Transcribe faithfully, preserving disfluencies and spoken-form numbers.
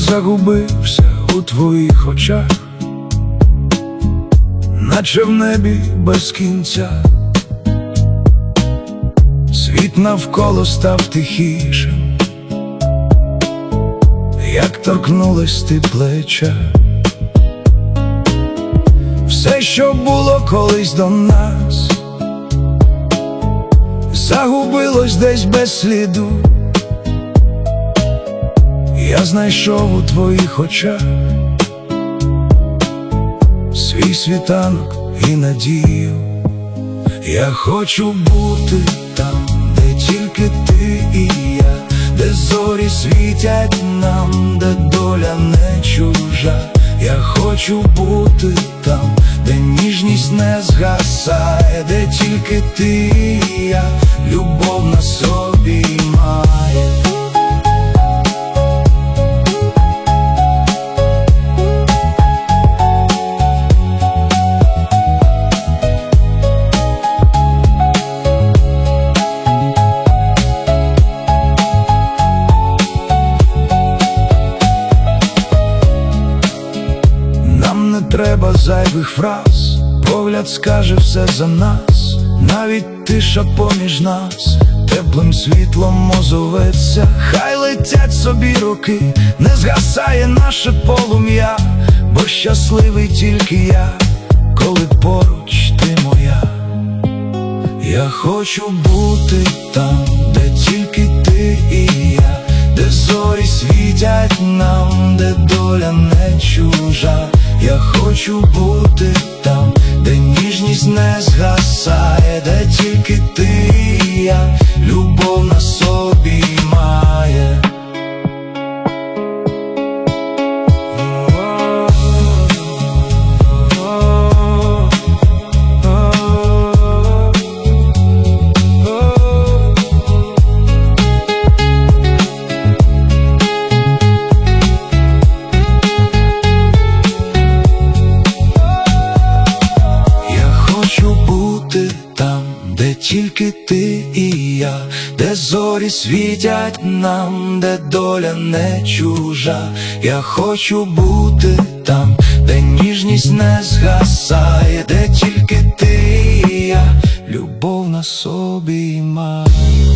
загубився у твоїх очах, наче в небі без кінця. Світ навколо став тихішим, як торкнулась ти плеча. Все, що було колись до нас, загубилось десь без сліду. Я знайшов у твоїх очах свій світанок і надію. Я хочу бути там, де тільки ти і я, де зорі світять нам, де доля не чужа. Я хочу бути там, де ніжність не згасає, де тільки ти і я, любов на собі має. Не треба зайвих фраз, погляд скаже все за нас. Навіть тиша поміж нас теплим світлом озоветься. Хай летять собі роки, не згасає наше полум'я, бо щасливий тільки я, коли поруч ти моя. Я хочу бути там, де тільки ти і я, де зорі світять нам, де доля не чужа. Я хочу бути там, де ніжність не згасає, де тільки ти і я, любов на собі має. Де тільки ти і я, де зорі світять нам, де доля не чужа. Я хочу бути там, де ніжність не згасає, де тільки ти і я, любов на собі має.